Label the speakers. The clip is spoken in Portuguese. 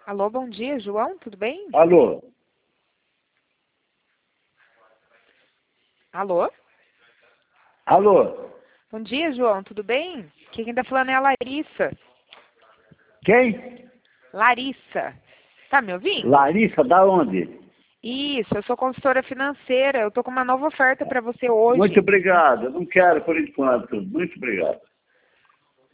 Speaker 1: Alô, bom dia, João, tudo bem?
Speaker 2: Alô?
Speaker 1: Alô?
Speaker 2: Alô?
Speaker 1: Bom dia, João, tudo bem? Quem tá falando é a Larissa.
Speaker 2: Quem?
Speaker 1: Larissa. Tá me ouvindo?
Speaker 2: Larissa, da onde?
Speaker 1: Isso, eu sou consultora financeira. Eu tô com uma nova oferta para você
Speaker 2: Muito
Speaker 1: hoje.
Speaker 2: obrigado. Eu não quero por enquanto. Muito obrigado.